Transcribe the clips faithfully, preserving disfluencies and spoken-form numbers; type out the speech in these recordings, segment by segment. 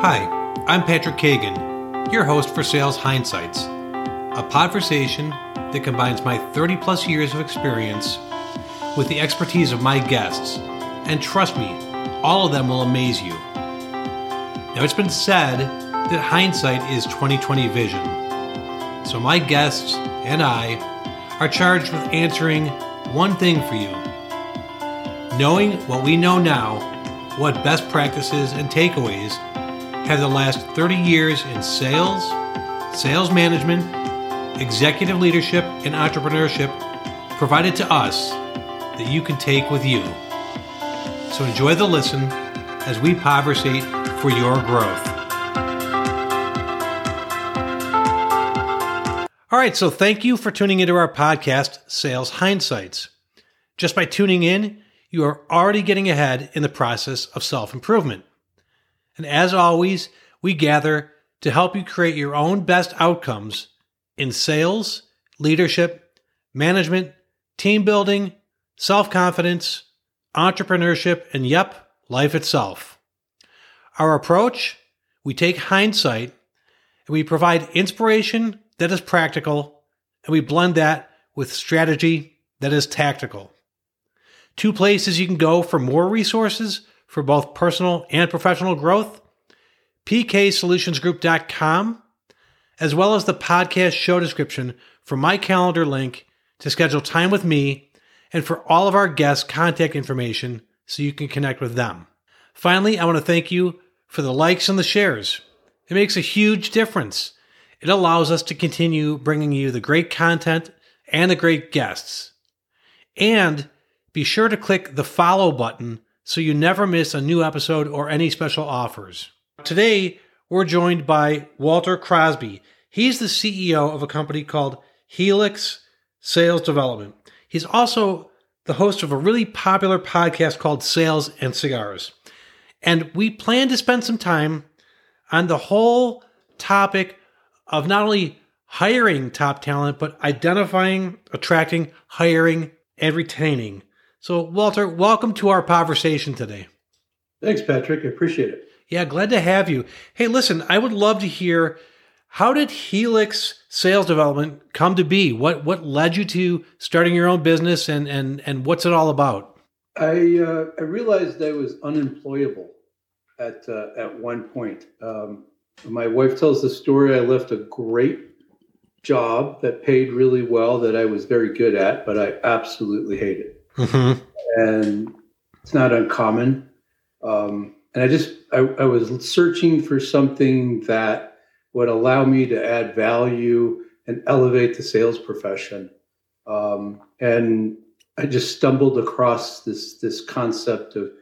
Hi, I'm Patrick Kagan, your host for Sales Hindsights, a podversation that combines my thirty plus years of experience with the expertise of my guests. And trust me, all of them will amaze you. Now, it's been said that hindsight is twenty twenty vision. So my guests and I are charged with answering one thing for you. Knowing what we know now, what best practices and takeaways have the last thirty years in sales, sales management, executive leadership, and entrepreneurship provided to us that you can take with you. So enjoy the listen as we conversate for your growth. All right, so thank you for tuning into our podcast, Sales Hindsights. Just by tuning in, you are already getting ahead in the process of self-improvement. And as always, we gather to help you create your own best outcomes in sales, leadership, management, team building, self-confidence, entrepreneurship, and yep, life itself. Our approach, we take hindsight and we provide inspiration that is practical, and we blend that with strategy that is tactical. Two places you can go for more resources for both personal and professional growth, p k solutions group dot com, as well as the podcast show description for my calendar link to schedule time with me and for all of our guests' contact information so you can connect with them. Finally, I want to thank you for the likes and the shares. It makes a huge difference. It allows us to continue bringing you the great content and the great guests. And be sure to click the follow button so you never miss a new episode or any special offers. Today, we're joined by Walter Crosby. He's the C E O of a company called Helix Sales Development. He's also the host of a really popular podcast called Sales and Cigars. And we plan to spend some time on the whole topic of not only hiring top talent, but identifying, attracting, hiring, and retaining. So, Walter, welcome to our conversation today. Thanks, Patrick. I appreciate it. Yeah, glad to have you. Hey, listen, I would love to hear, how did Helix Sales Development come to be? What what led you to starting your own business, and and and what's it all about? I uh, I realized I was unemployable at uh, at one point. Um, my wife tells the story. I left a great job that paid really well, that I was very good at, but I absolutely hated. Mm-hmm. And it's not uncommon. Um, and I just, I, I was searching for something that would allow me to add value and elevate the sales profession. Um, and I just stumbled across this, this concept of,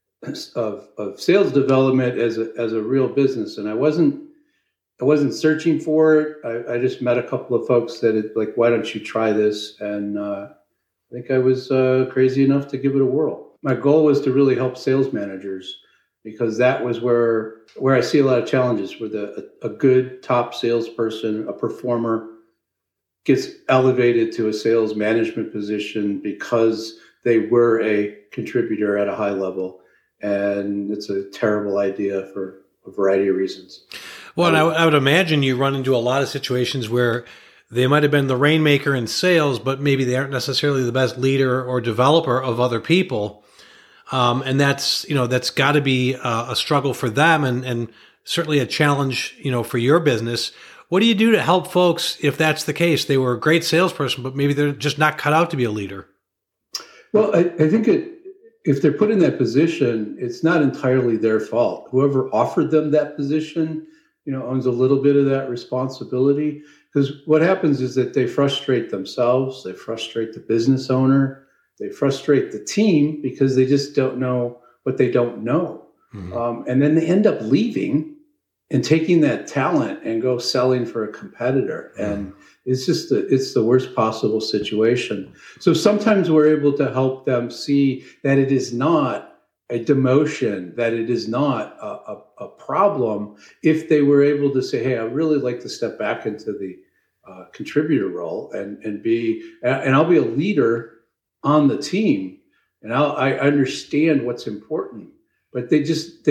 of, of sales development as a, as a real business. And I wasn't, I wasn't searching for it. I, I just met a couple of folks that had, like, why don't you try this? And, uh, I think I was uh, crazy enough to give it a whirl. My goal was to really help sales managers, because that was where where I see a lot of challenges, where the, a, a good top salesperson, a performer, gets elevated to a sales management position because they were a contributor at a high level. And it's a terrible idea for a variety of reasons. Well, and I, I would imagine you run into a lot of situations where they might have been the rainmaker in sales, but maybe they aren't necessarily the best leader or developer of other people. Um, and that's, you know, that's got to be a, a struggle for them, and, and certainly a challenge, you know, for your business. What do you do to help folks if that's the case? They were a great salesperson, but maybe they're just not cut out to be a leader. Well, I, I think it, if they're put in that position, it's not entirely their fault. Whoever offered them that position, you know, owns a little bit of that responsibility. Because what happens is that they frustrate themselves, they frustrate the business owner, they frustrate the team because they just don't know what they don't know. Mm-hmm. Um, and then they end up leaving and taking that talent and go selling for a competitor. Mm-hmm. And it's just, the, it's the worst possible situation. So sometimes we're able to help them see that it is not a demotion, that it is not a, a, a problem, if they were able to say, hey, I really like to step back into the uh, contributor role and, and be, and I'll be a leader on the team, and I'll, I understand what's important. But they just, they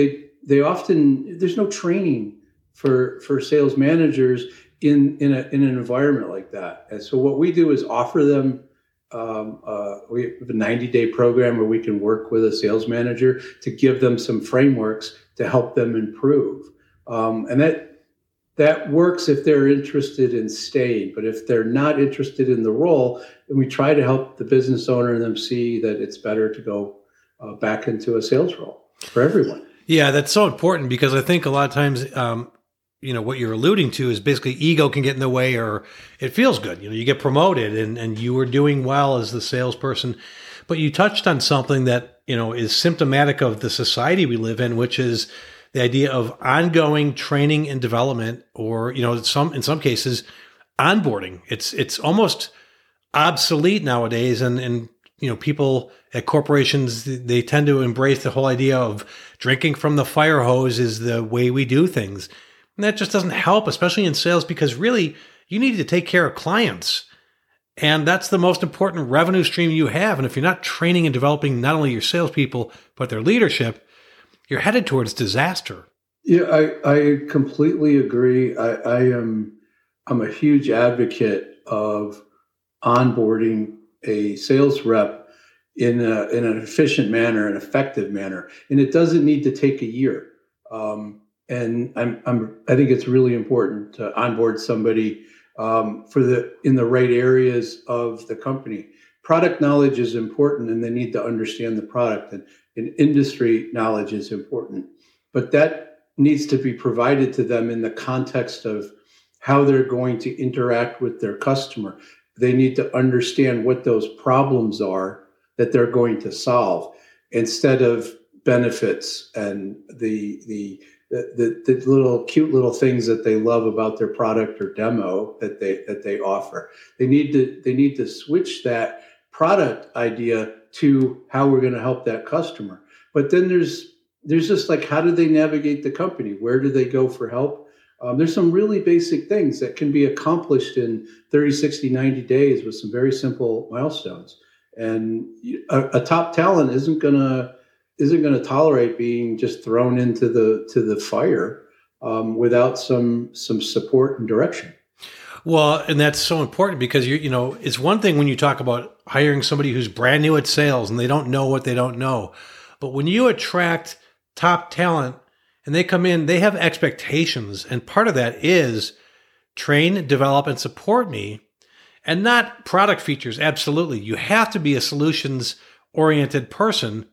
they often, there's no training for for sales managers in in, a, in an environment like that. And so what we do is offer them, um, uh, we have a ninety day program where we can work with a sales manager to give them some frameworks to help them improve. Um, and that that works if they're interested in staying. But if they're not interested in the role, then we try to help the business owner and them see that it's better to go uh, back into a sales role for everyone. Yeah, that's so important, because I think a lot of times, um, you know, what you're alluding to is basically ego can get in the way, or it feels good. You know, you get promoted and, and you were doing well as the salesperson, but you touched on something that, you know, is symptomatic of the society we live in, which is the idea of ongoing training and development, or, you know, some, in some cases, onboarding. It's, it's almost obsolete nowadays. And, and, you know, people at corporations, they tend to embrace the whole idea of drinking from the fire hose is the way we do things. And that just doesn't help, especially in sales, because really you need to take care of clients. And that's the most important revenue stream you have. And if you're not training and developing not only your salespeople, but their leadership, you're headed towards disaster. Yeah, I, I completely agree. I, I am I'm a huge advocate of onboarding a sales rep in a, in an efficient manner, an effective manner, and it doesn't need to take a year. Um, and I'm I'm I think it's really important to onboard somebody um, for the in the right areas of the company. Product knowledge is important, and they need to understand the product, and, and industry knowledge is important. But that needs to be provided to them in the context of how they're going to interact with their customer. They need to understand what those problems are that they're going to solve, instead of benefits and the the the, the, the little cute little things that they love about their product or demo that they that they offer. They need to they need to switch that product idea to how we're going to help that customer. But then there's there's just like, how do they navigate the company? Where do they go for help? Um, there's some really basic things that can be accomplished in thirty, sixty, ninety days with some very simple milestones. And a, a top talent isn't gonna isn't gonna tolerate being just thrown into the to the fire um, without some some support and direction. Well, and that's so important, because you you know, it's one thing when you talk about hiring somebody who's brand new at sales and they don't know what they don't know, but when you attract top talent and they come in, they have expectations, and part of that is train, develop, and support me, and not product features. Absolutely, you have to be a solutions-oriented person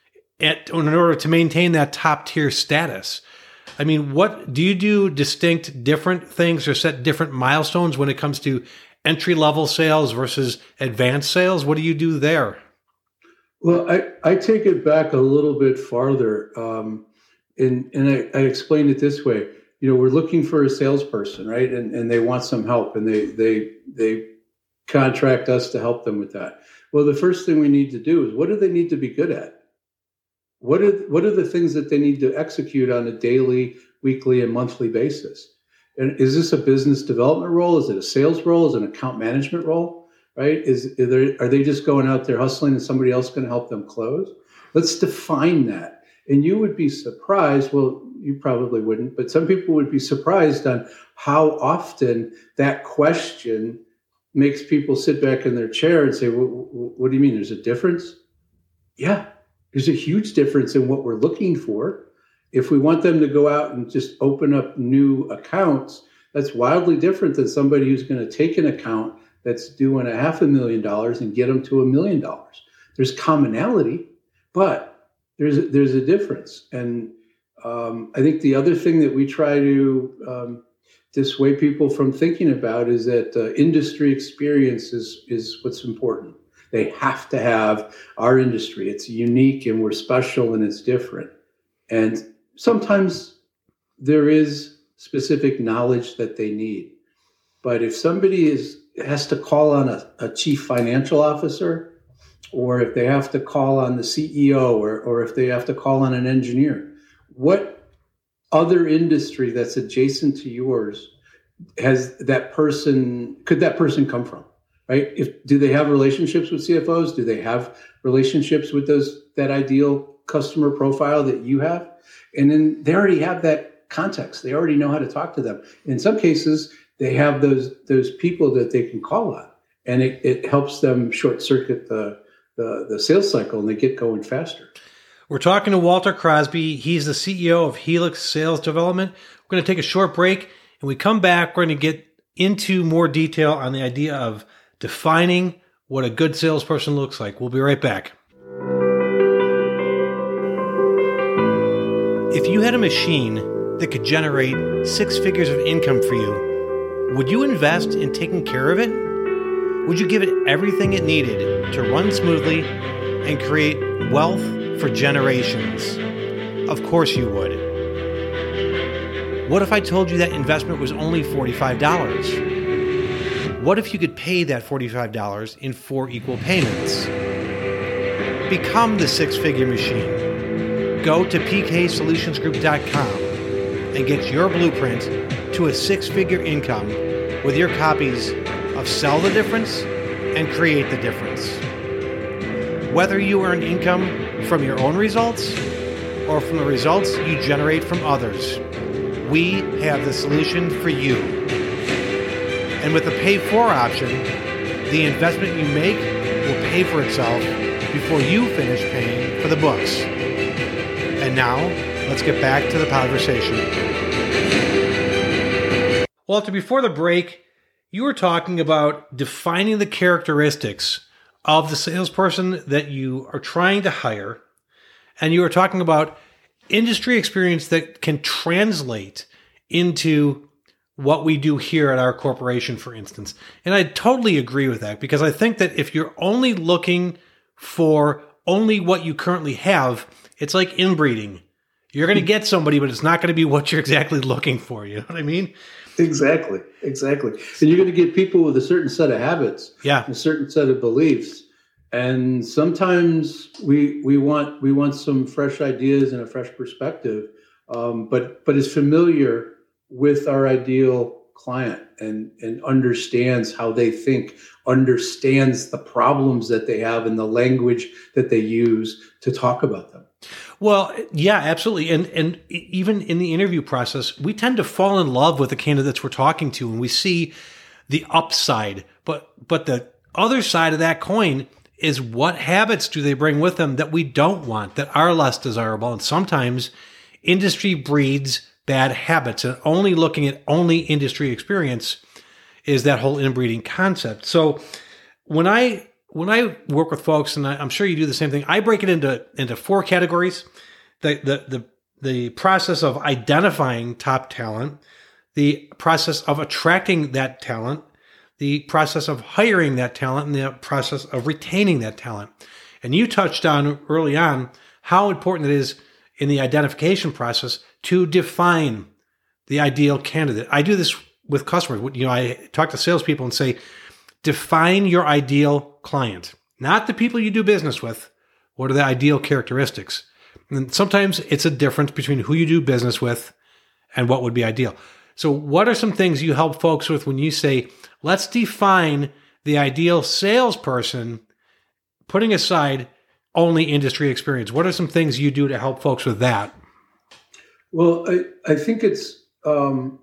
at, in order to maintain that top-tier status. I mean, what do you do distinct different things or set different milestones when it comes to entry-level sales versus advanced sales? What do you do there? Well, I, I take it back a little bit farther, um, and, and I, I explain it this way. You know, we're looking for a salesperson, right? And, and they want some help, and they they they contract us to help them with that. Well, the first thing we need to do is, what do they need to be good at? What are what are the things that they need to execute on a daily, weekly, and monthly basis? And is this a business development role? Is it a sales role? Is it an account management role? Right? Is, is there, are they just going out there hustling and somebody else going to help them close? Let's define that. And you would be surprised. Well, you probably wouldn't, but some people would be surprised on how often that question makes people sit back in their chair and say, well, what do you mean? There's a difference? Yeah. There's a huge difference in what we're looking for. If we want them to go out and just open up new accounts, that's wildly different than somebody who's going to take an account that's doing a half a million dollars and get them to a million dollars. There's commonality, but there's a, there's a difference. And um, I think the other thing that we try to um, dissuade people from thinking about is that uh, industry experience is, is what's important. They have to have our industry. It's unique and we're special and it's different. And sometimes there is specific knowledge that they need. But if somebody is has to call on a, a chief financial officer, or if they have to call on the C E O, or, or if they have to call on an engineer, what other industry that's adjacent to yours has that person, could that person come from? Right? If do they have relationships with C F Os? Do they have relationships with those that ideal customer profile that you have. And then they already have that context. They already know how to talk to them. In some cases, they have those those people that they can call on, and it, it helps them short circuit the, the the sales cycle, and they get going faster. We're talking to Walter Crosby. He's the C E O of Helix Sales Development. We're going to take a short break, and we come back. We're going to get into more detail on the idea of defining what a good salesperson looks like. We'll be right back. If you had a machine that could generate six figures of income for you, would you invest in taking care of it? Would you give it everything it needed to run smoothly and create wealth for generations? Of course you would. What if I told you that investment was only forty-five dollars? What if you could pay that forty-five dollars in four equal payments? Become the six-figure machine. Go to p k solutions group dot com and get your blueprint to a six-figure income with your copies of Sell the Difference and Create the Difference. Whether you earn income from your own results or from the results you generate from others, we have the solution for you. And with the pay for option, the investment you make will pay for itself before you finish paying for the books. And now, let's get back to the conversation. Walter, before the break, you were talking about defining the characteristics of the salesperson that you are trying to hire. And you were talking about industry experience that can translate into what we do here at our corporation, for instance. And I totally agree with that, because I think that if you're only looking for only what you currently have, it's like inbreeding. You're going to get somebody, but it's not going to be what you're exactly looking for. You know what I mean? Exactly, exactly. And you're going to get people with a certain set of habits, yeah, a certain set of beliefs. And sometimes we we want we want some fresh ideas and a fresh perspective, um, but but is familiar with our ideal client and and understands how they think, understands the problems that they have and the language that they use to talk about them. Well, yeah, absolutely. And and even in the interview process, we tend to fall in love with the candidates we're talking to, and we see the upside. But but the other side of that coin is, what habits do they bring with them that we don't want, that are less desirable? And sometimes industry breeds bad habits, and only looking at only industry experience is that whole inbreeding concept. So when I when I work with folks, and I, I'm sure you do the same thing, I break it into into four categories: the the the the process of identifying top talent, the process of attracting that talent, the process of hiring that talent, and the process of retaining that talent. And you touched on early on how important it is in the identification process to define the ideal candidate. I do this with customers. You know, I talk to salespeople and say, define your ideal client, not the people you do business with. What are the ideal characteristics? And sometimes it's a difference between who you do business with and what would be ideal. So what are some things you help folks with when you say, let's define the ideal salesperson, putting aside only industry experience? What are some things you do to help folks with that? Well, I, I think it's um,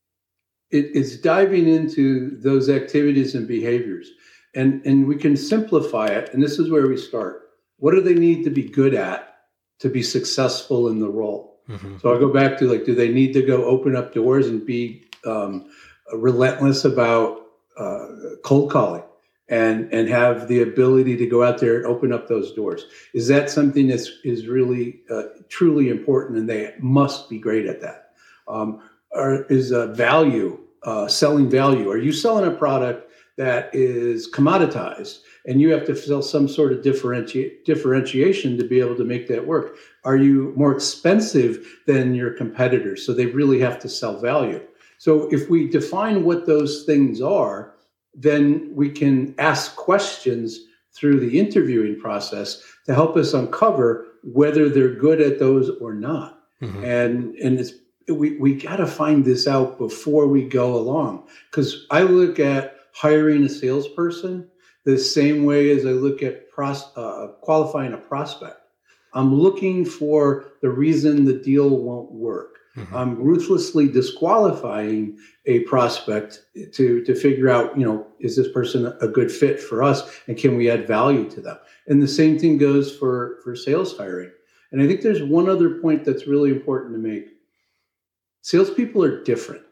it, it's diving into those activities and behaviors. And, and we can simplify it. And this is where we start. What do they need to be good at to be successful in the role? Mm-hmm. So I go back to, like, do they need to go open up doors and be um, relentless about uh, cold calling and, and have the ability to go out there and open up those doors? Is that something that's is really uh, truly important, and they must be great at that? Um, or is uh, value, uh, selling value? Are you selling a product that is commoditized and you have to sell some sort of differenti- differentiation to be able to make that work? Are you more expensive than your competitors, so they really have to sell value? So if we define what those things are, then we can ask questions through the interviewing process to help us uncover whether they're good at those or not. Mm-hmm. And and it's we, we got to find this out before we go along, because I look at hiring a salesperson the same way as I look at pros, uh, qualifying a prospect. I'm looking for the reason the deal won't work. Mm-hmm. I'm ruthlessly disqualifying a prospect to, to figure out, you know, is this person a good fit for us and can we add value to them? And the same thing goes for, for sales hiring. And I think there's one other point that's really important to make. Salespeople are different.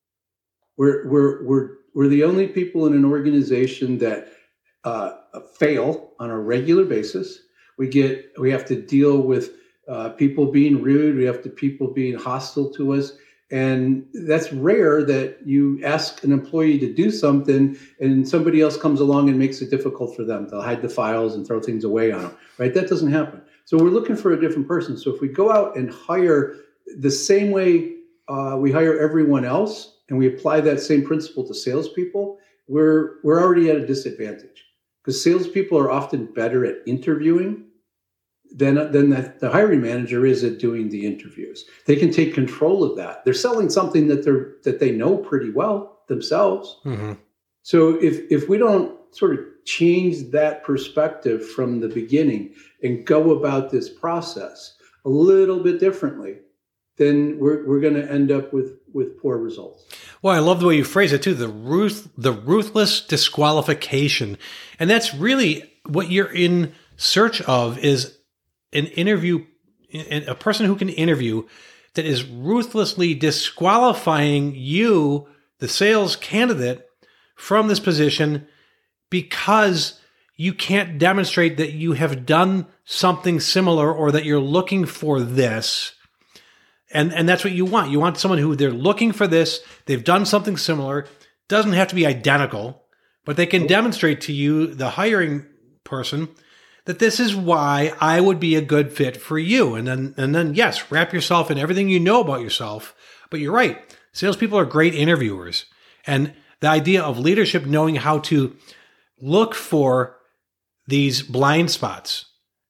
We're, we're, we're, we're the only people in an organization that uh, fail on a regular basis. We get, we have to deal with uh, people being rude. We have to people being hostile to us. And that's rare that you ask an employee to do something and somebody else comes along and makes it difficult for them. They'll hide the files and throw things away on them, right? That doesn't happen. So we're looking for a different person. So if we go out and hire the same way uh, we hire everyone else and we apply that same principle to salespeople, we're, we're already at a disadvantage because salespeople are often better at interviewing than, than the, the hiring manager is at doing the interviews. They can take control of that. They're selling something that they're that they know pretty well themselves. Mm-hmm. So if if we don't sort of change that perspective from the beginning and go about this process a little bit differently, then we're we're going to end up with with poor results. Well, I love the way you phrase it too. The ruth the ruthless disqualification, and that's really what you're in search of is an interview, a person who can interview that is ruthlessly disqualifying you, the sales candidate, from this position because you can't demonstrate that you have done something similar or that you're looking for this. And, and that's what you want. You want someone who they're looking for this, they've done something similar, doesn't have to be identical, but they can demonstrate to you, the hiring person, that this is why I would be a good fit for you. And then, and then, yes, wrap yourself in everything you know about yourself. But you're right. Salespeople are great interviewers. And the idea of leadership knowing how to look for these blind spots,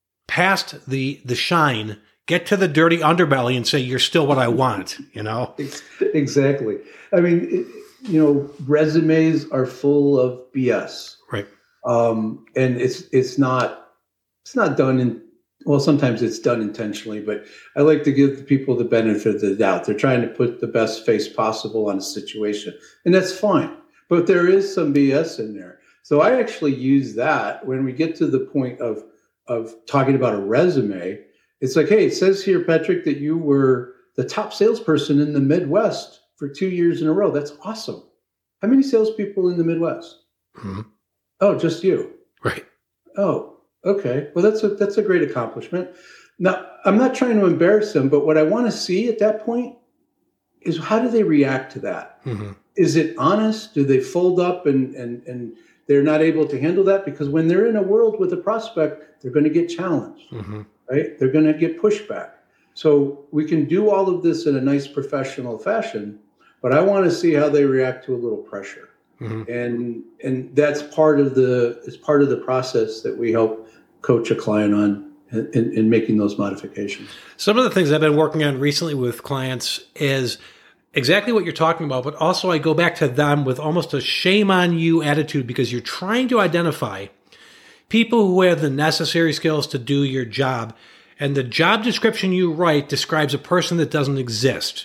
past the, the shine, get to the dirty underbelly and say, you're still what I want, you know? Exactly. I mean, it, you know, resumes are full of B S. Right. Um, and it's, it's not, It's not done in, well, sometimes it's done intentionally, but I like to give the people the benefit of the doubt. They're trying to put the best face possible on a situation, and that's fine. But there is some B S in there. So I actually use that when we get to the point of, of talking about a resume. It's like, hey, it says here, Patrick, that you were the top salesperson in the Midwest for two years in a row. That's awesome. How many salespeople in the Midwest? Mm-hmm. Oh, just you. Right. Oh, okay. Well, that's a that's a great accomplishment. Now, I'm not trying to embarrass them, but what I want to see at that point is how do they react to that? Mm-hmm. Is it honest? Do they fold up and, and, and they're not able to handle that? Because when they're in a world with a prospect, they're going to get challenged, mm-hmm. right? They're going to get pushback. So we can do all of this in a nice professional fashion, but I want to see how they react to a little pressure. Mm-hmm. And and that's part of the it's part of the process that we help coach a client on in, in making those modifications. Some of the things I've been working on recently with clients is exactly what you're talking about, but also I go back to them with almost a shame on you attitude because you're trying to identify people who have the necessary skills to do your job. And the job description you write describes a person that doesn't exist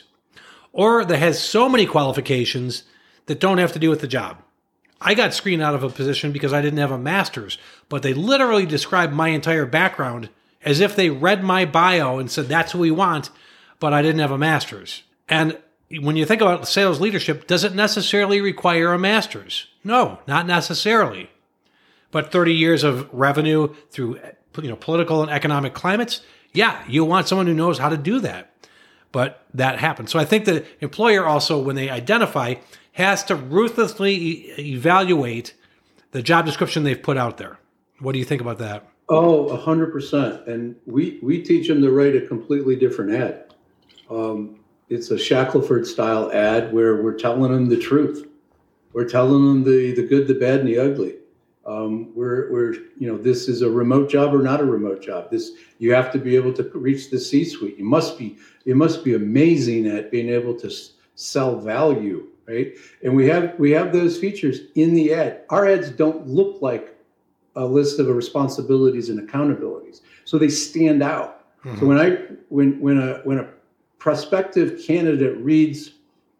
or that has so many qualifications that don't have to do with the job. I got screened out of a position because I didn't have a master's, but they literally described my entire background as if they read my bio and said, that's what we want, but I didn't have a master's. And when you think about sales leadership, does it necessarily require a master's? No, not necessarily. But thirty years of revenue through, you know, political and economic climates, yeah, you want someone who knows how to do that. But that happens. So I think the employer also, when they identify, has to ruthlessly e- evaluate the job description they've put out there. What do you think about that? Oh, one hundred percent. And we, we teach them to write a completely different ad. Um, it's a Shackelford-style ad where we're telling them the truth. We're telling them the, the good, the bad, and the ugly. Um, we're, we're, you know, this is a remote job or not a remote job. This, you have to be able to reach the C-suite. You must be, you must be amazing at being able to s- sell value, right? And we have, we have those features in the ad. Our ads don't look like a list of responsibilities and accountabilities, so they stand out. Mm-hmm. So when I when when a when a prospective candidate reads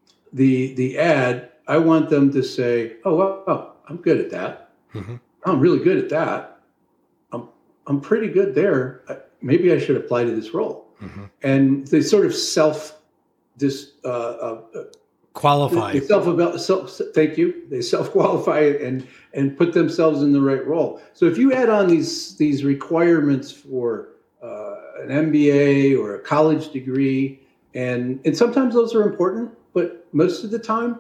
the the ad, I want them to say, "Oh, well, oh, I'm good at that. Mm-hmm. I'm really good at that. I'm I'm pretty good there. Maybe I should apply to this role." Mm-hmm. And they sort of self this uh, uh, qualify. They self, self thank you. They self qualify and and put themselves in the right role. So if you add on these these requirements for uh, an M B A or a college degree, and and sometimes those are important, but most of the time,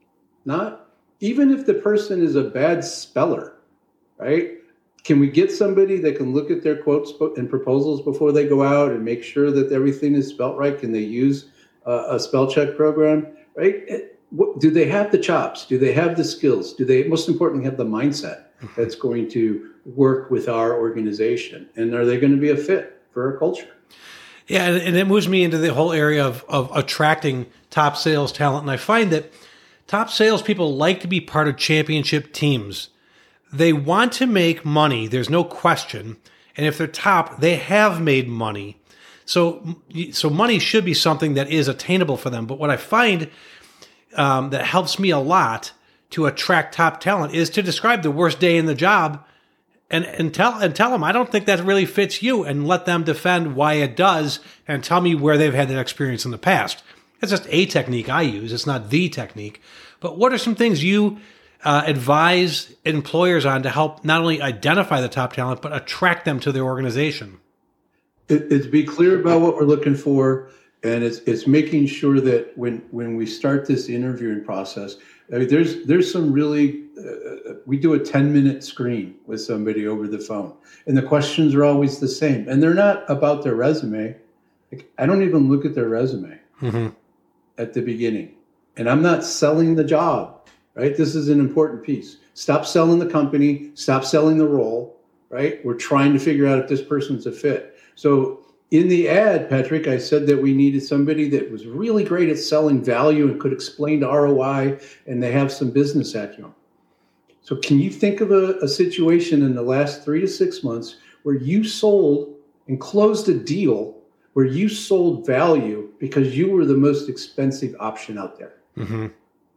not. Even if the person is a bad speller, right? Can we get somebody that can look at their quotes and proposals before they go out and make sure that everything is spelt right? Can they use uh, a spell check program, right? It, what, do they have the chops? Do they have the skills? Do they, most importantly, have the mindset that's going to work with our organization? And are they going to be a fit for our culture? Yeah, and, and it moves me into the whole area of, of attracting top sales talent. And I find that top salespeople like to be part of championship teams. They want to make money. There's no question. And if they're top, they have made money. So, so money should be something that is attainable for them. But what I find um, that helps me a lot to attract top talent is to describe the worst day in the job and, and tell and tell them, I don't think that really fits you, and let them defend why it does and tell me where they've had that experience in the past. It's just a technique I use. It's not the technique. But what are some things you uh, advise employers on to help not only identify the top talent, but attract them to their organization? It, it's be clear about what we're looking for, and it's it's making sure that when when we start this interviewing process, I mean, there's there's some really uh, we do a ten minute screen with somebody over the phone, and the questions are always the same, and they're not about their resume. Like, I don't even look at their resume mm-hmm. at the beginning, and I'm not selling the job. Right, this is an important piece. Stop selling the company. Stop selling the role. Right, we're trying to figure out if this person's a fit. So in the ad, Patrick, I said that we needed somebody that was really great at selling value and could explain the R O I, and they have some business acumen. So can you think of a, a situation in the last three to six months where you sold and closed a deal where you sold value because you were the most expensive option out there? Mm-hmm.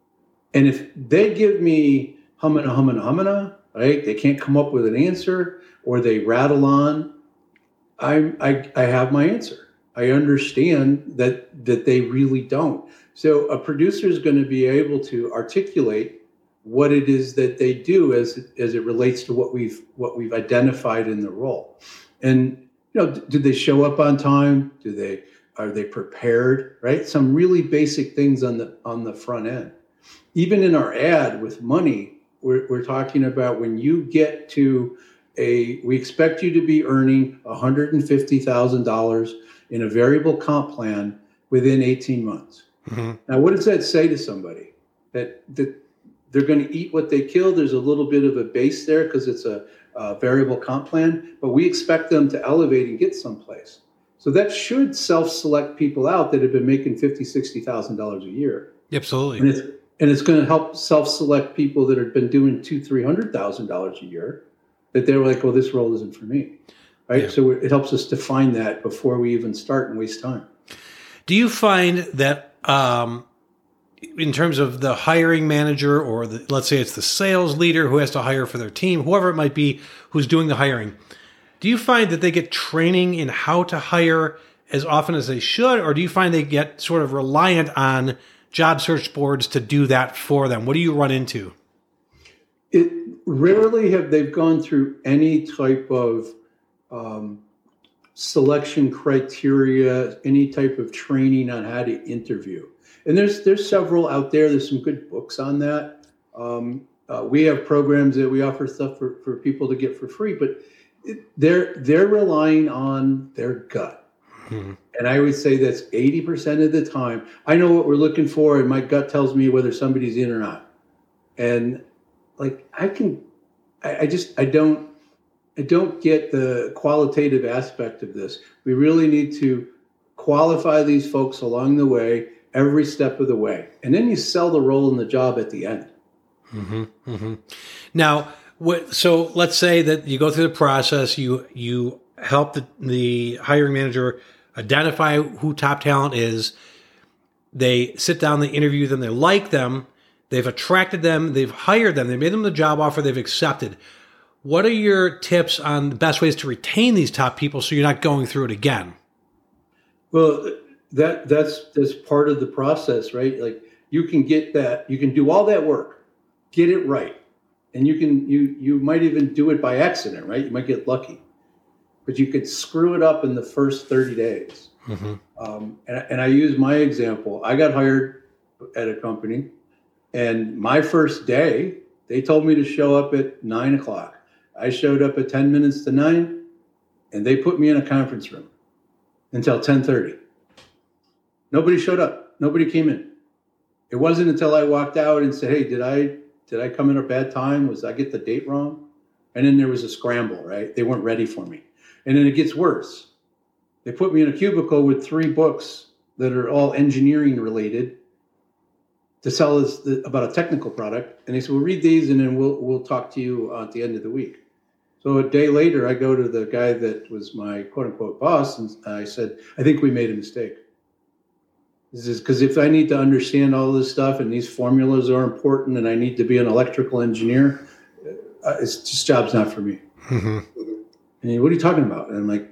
And if they give me humana, humana, humana, right, they can't come up with an answer, or they rattle on, I, I I have my answer. I understand that that they really don't. So a producer is going to be able to articulate what it is that they do as as it relates to what we've what we've identified in the role. And you know, do they show up on time? Do they are they prepared? Right? Some really basic things on the on the front end. Even in our ad with money, we're we're talking about when you get to A, we expect you to be earning one hundred fifty thousand dollars in a variable comp plan within eighteen months. Mm-hmm. Now, what does that say to somebody? That that they're going to eat what they kill. There's a little bit of a base there because it's a, a variable comp plan, but we expect them to elevate and get someplace. So that should self-select people out that have been making fifty thousand dollars, sixty thousand dollars a year. Absolutely. And it's, and it's going to help self-select people that have been doing two, three hundred thousand dollars a year, that they were like, well, this role isn't for me, right? Yeah. So it helps us define that before we even start and waste time. Do you find that um, in terms of the hiring manager, or the, let's say it's the sales leader who has to hire for their team, whoever it might be who's doing the hiring, do you find that they get training in how to hire as often as they should, or do you find they get sort of reliant on job search boards to do that for them? What do you run into? It rarely have they gone through any type of um, selection criteria, any type of training on how to interview. And there's there's several out there. There's some good books on that. Um, uh, we have programs that we offer stuff for, for people to get for free, but it, they're they're relying on their gut. Mm-hmm. And I would say that's eighty percent of the time. I know what we're looking for, and my gut tells me whether somebody's in or not. And like I can, I, I just I don't I don't get the qualitative aspect of this. We really need to qualify these folks along the way, every step of the way, and then you sell the role in the job at the end. Mm-hmm, mm-hmm. Now, what, so let's say that you go through the process, you you help the, the hiring manager identify who top talent is. They sit down, they interview them, they like them, they've attracted them, they've hired them, they made them the job offer, they've accepted. What are your tips on the best ways to retain these top people so you're not going through it again? Well, that that's that's part of the process, right? Like you can get that, you can do all that work, get it right, and you can you you might even do it by accident, right? You might get lucky, but you could screw it up in the first thirty days. Mm-hmm. Um, and, and I use my example. I got hired at a company, and my first day, they told me to show up at nine o'clock. I showed up at ten minutes to nine, and they put me in a conference room until ten thirty. Nobody showed up. Nobody came in. It wasn't until I walked out and said, hey, did I did I come in a bad time? Was I get the date wrong? And then there was a scramble, right? They weren't ready for me. And then it gets worse. They put me in a cubicle with three books that are all engineering related to sell us the, about a technical product. And they said, well, read these and then we'll we'll talk to you at the end of the week. So a day later, I go to the guy that was my quote unquote boss. And I said, I think we made a mistake. This is because if I need to understand all this stuff and these formulas are important and I need to be an electrical engineer, uh, it's just job's not for me. Mm-hmm. And he, what are you talking about? And I'm like,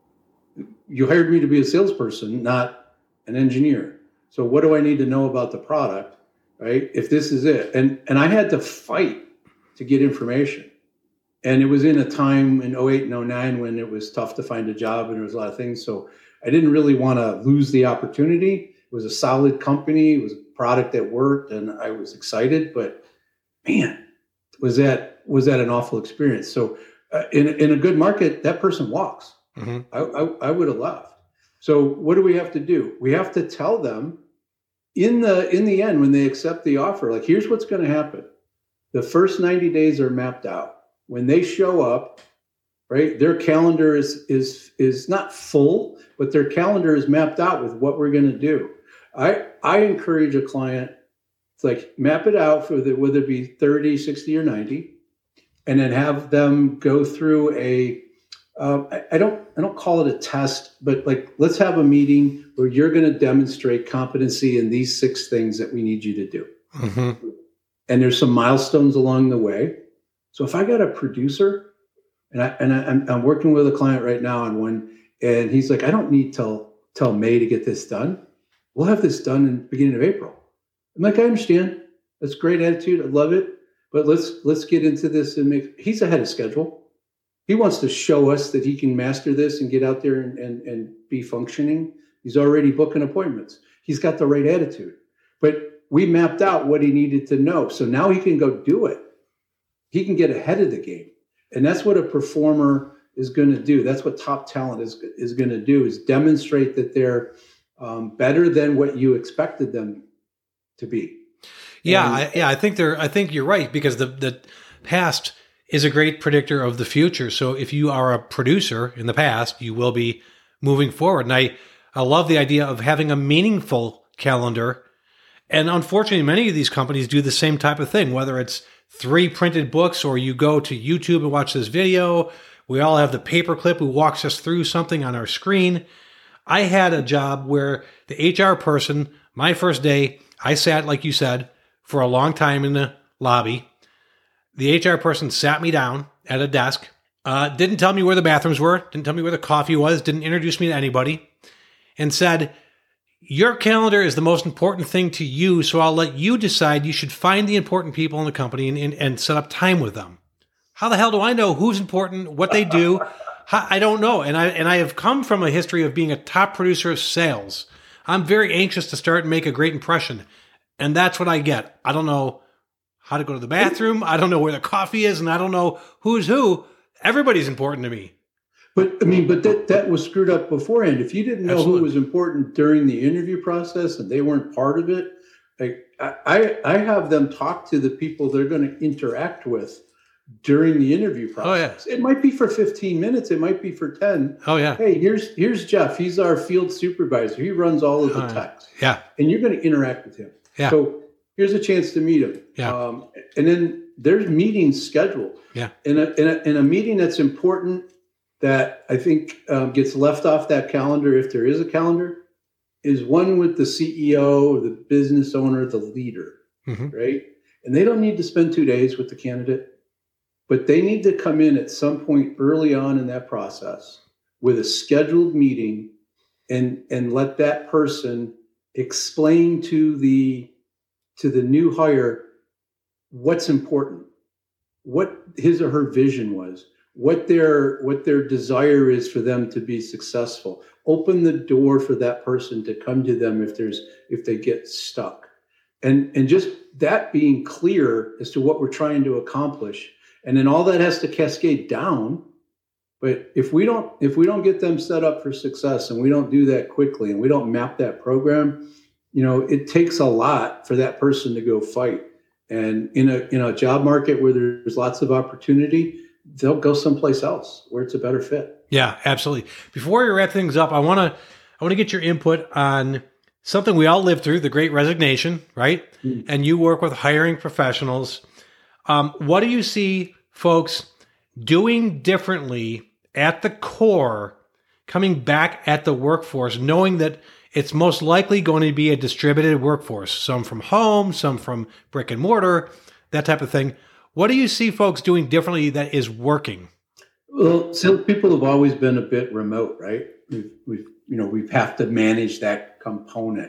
you hired me to be a salesperson, not an engineer. So what do I need to know about the product, right? If this is it. And and I had to fight to get information. And it was in a time in oh eight and oh nine when it was tough to find a job and there was a lot of things. So I didn't really want to lose the opportunity. It was a solid company. It was a product that worked and I was excited, but man, was that, was that an awful experience. So uh, in, in a good market, that person walks. Mm-hmm. I, I, I would have left. So what do we have to do? We have to tell them in the, in the end, when they accept the offer, like, here's what's going to happen. The first ninety days are mapped out. When they show up, right, their calendar is, is, is not full, but their calendar is mapped out with what we're going to do. I, I encourage a client to like map it out for the, whether it be thirty, sixty, or ninety, and then have them go through a, uh, I, I don't, I don't call it a test, but like, let's have a meeting where you're going to demonstrate competency in these six things that we need you to do. Mm-hmm. And there's some milestones along the way. So if I got a producer and I, and I, I'm, I'm working with a client right now on one, and he's like, I don't need till, till May to get this done. We'll have this done in the beginning of April. I'm like, I understand. That's great attitude. I love it. But let's let's get into this and make, he's ahead of schedule. He wants to show us that he can master this and get out there and, and, and be functioning. He's already booking appointments. He's got the right attitude. But we mapped out what he needed to know. So now he can go do it. He can get ahead of the game. And that's what a performer is going to do. That's what top talent is, is going to do, is demonstrate that they're um, better than what you expected them to be. Yeah, and, I, yeah, I think they're. I think you're right, because the the past is a great predictor of the future. So if you are a producer in the past, you will be moving forward. And I, I love the idea of having a meaningful calendar. And unfortunately, many of these companies do the same type of thing, whether it's three printed books or you go to YouTube and watch this video. We all have the paperclip who walks us through something on our screen. I had a job where the H R person, my first day, I sat, like you said, for a long time in the lobby. The H R person sat me down at a desk, uh, didn't tell me where the bathrooms were, didn't tell me where the coffee was, didn't introduce me to anybody, and said, your calendar is the most important thing to you, so I'll let you decide. You should find the important people in the company and, and, and set up time with them. How the hell do I know who's important, what they do? How, I don't know. And I and I have come from a history of being a top producer of sales. I'm very anxious to start and make a great impression. And that's what I get. I don't know how to go to the bathroom. I don't know where the coffee is, and I don't know who's who. Everybody's important to me. But I mean, but that, that was screwed up beforehand. If you didn't know Absolutely. Who was important during the interview process and they weren't part of it, like I, I have them talk to the people they're going to interact with during the interview process. Oh, yeah. It might be for fifteen minutes. It might be for ten. Oh, yeah. Hey, here's here's Jeff. He's our field supervisor. He runs all of the uh, techs. Yeah. And you're going to interact with him. Yeah. So here's a chance to meet him. Yeah. Um, and then there's meetings scheduled. Yeah. In a, in a in a meeting that's important, that I think um, gets left off that calendar, if there is a calendar, is one with the C E O, the business owner, the leader, mm-hmm. right? And they don't need to spend two days with the candidate, but they need to come in at some point early on in that process with a scheduled meeting and, and let that person explain to the, to the new hire what's important, what his or her vision was, what their what their desire is for them to be successful. Open the door for that person to come to them if there's if they get stuck. And and just that being clear as to what we're trying to accomplish. And then all that has to cascade down. But if we don't if we don't get them set up for success and we don't do that quickly and we don't map that program, you know, it takes a lot for that person to go fight. And in a in a job market where there's lots of opportunity, they'll go someplace else where it's a better fit. Yeah, absolutely. Before we wrap things up, I want to I want to get your input on something we all lived through, the Great Resignation, right? Mm. And you work with hiring professionals. Um, what do you see folks doing differently at the core, coming back at the workforce, knowing that it's most likely going to be a distributed workforce, some from home, some from brick and mortar, that type of thing. What do you see folks doing differently that is working? Well, so people have always been a bit remote, right? We've, we've, you know, we've have to manage that component.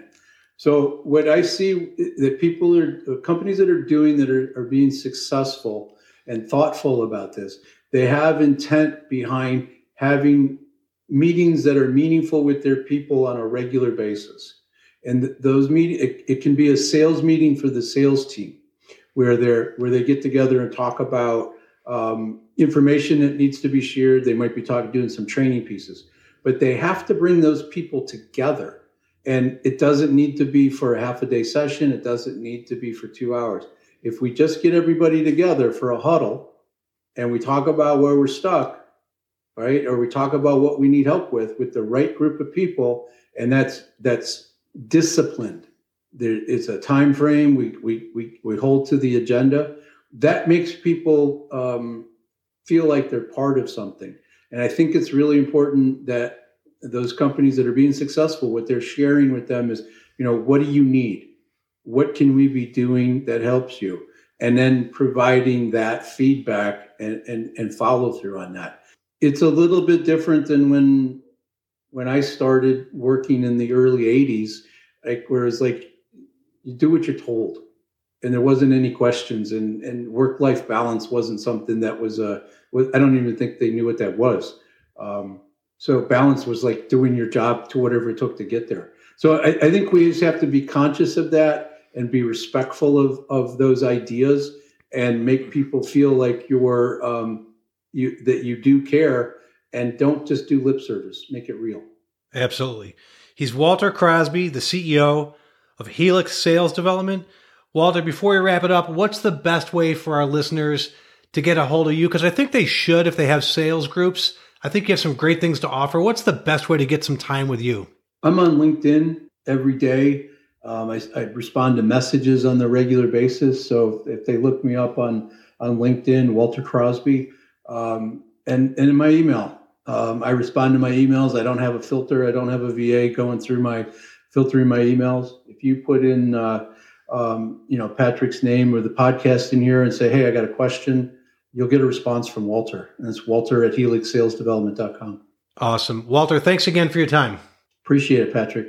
So what I see that people are, companies that are doing that are, are being successful and thoughtful about this, they have intent behind having meetings that are meaningful with their people on a regular basis. And those meetings, it, it can be a sales meeting for the sales team, where they're where they get together and talk about um, information that needs to be shared. They might be talking, doing some training pieces, but they have to bring those people together. And it doesn't need to be for a half a day session. It doesn't need to be for two hours. If we just get everybody together for a huddle and we talk about where we're stuck, right? Or we talk about what we need help with, with the right group of people, and that's that's disciplined. There is a time frame. We we we we hold to the agenda. That makes people um, feel like they're part of something. And I think it's really important that those companies that are being successful, what they're sharing with them is, you know, what do you need? What can we be doing that helps you? And then providing that feedback and and, and follow through on that. It's a little bit different than when when I started working in the early eighties, like where it's like you do what you're told, and there wasn't any questions, and, and work-life balance wasn't something that was a. I don't even think they knew what that was. Um, so balance was like doing your job to whatever it took to get there. So I, I think we just have to be conscious of that and be respectful of of those ideas and make people feel like you're. Um, You, that you do care, and don't just do lip service. Make it real. Absolutely. He's Walter Crosby, the C E O of Helix Sales Development. Walter, before we wrap it up, what's the best way for our listeners to get a hold of you? Because I think they should if they have sales groups. I think you have some great things to offer. What's the best way to get some time with you? I'm on LinkedIn every day. Um, I, I respond to messages on a regular basis. So if they look me up on, on LinkedIn, Walter Crosby, Um, and, and in my email, um, I respond to my emails. I don't have a filter. I don't have a V A going through my, filtering my emails. If you put in, uh, um, you know, Patrick's name or the podcast in here and say, hey, I got a question, you'll get a response from Walter. And it's Walter at helix sales development dot com. Awesome. Walter, thanks again for your time. Appreciate it, Patrick.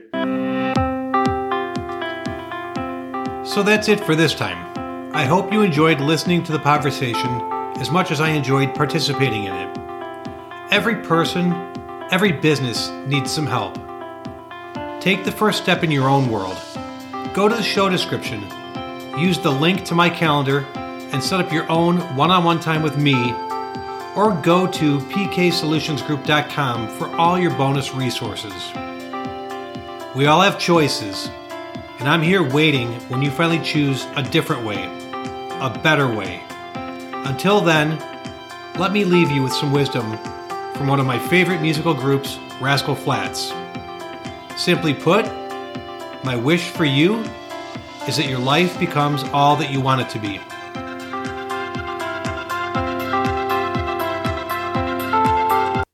So that's it for this time. I hope you enjoyed listening to the conversation as much as I enjoyed participating in it. Every person, every business needs some help. Take the first step in your own world. Go to the show description, use the link to my calendar, and set up your own one-on-one time with me, or go to p k solutions group dot com for all your bonus resources. We all have choices, and I'm here waiting when you finally choose a different way, a better way. Until then, let me leave you with some wisdom from one of my favorite musical groups, Rascal Flatts. Simply put, my wish for you is that your life becomes all that you want it to be.